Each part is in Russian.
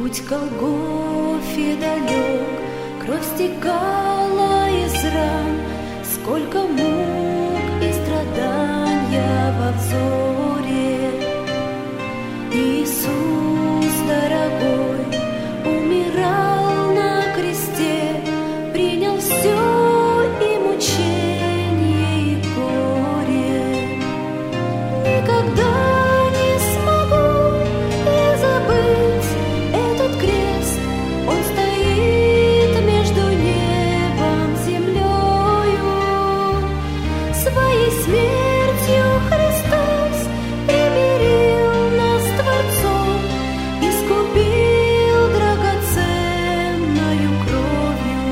Путь к Голгофе далек, кровь стекала из ран, сколько мук и страдания во взоре. Иисус дорогой умирал на кресте, принял все и мучение, и горе. Никогда не смогу я забыть этот крест, он стоит между небом и землею. Своей смертью Христос примирил нас с Творцом, искупил драгоценною кровью.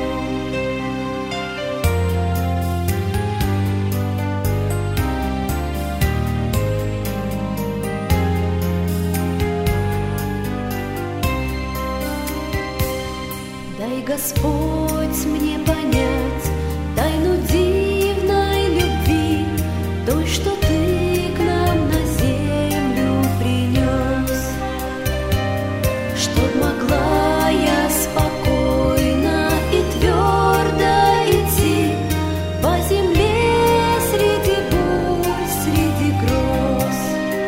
Дай, Господь, мне понять тайну дивной любви, той, что Ты к нам на землю принес, чтоб могла я спокойно и твердо идти по земле среди бурь, среди гроз.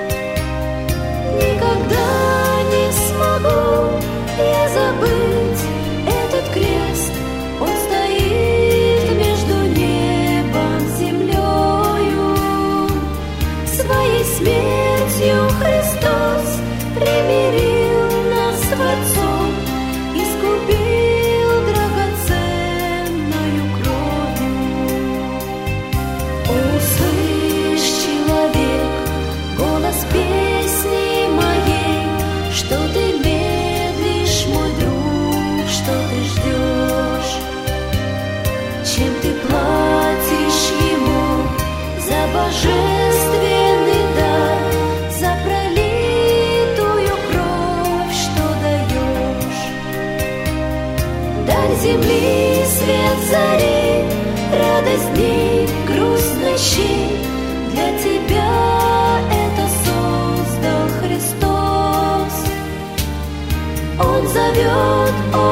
Никогда не смогу я забыть этот крест, он стоит между небом и землею. Своей смертью Христос примирил нас с Творцом, искупил драгоценною кровью. Услышь, человек, голос песни моей, что ты медлишь, мой друг, что ты ждешь? Чем ты платишь ему за божественный дар, за пролитую кровь, что даешь? Дар земли, свет зари, радость дней, грусть ночей, для тебя это создал Христос. Он зовет,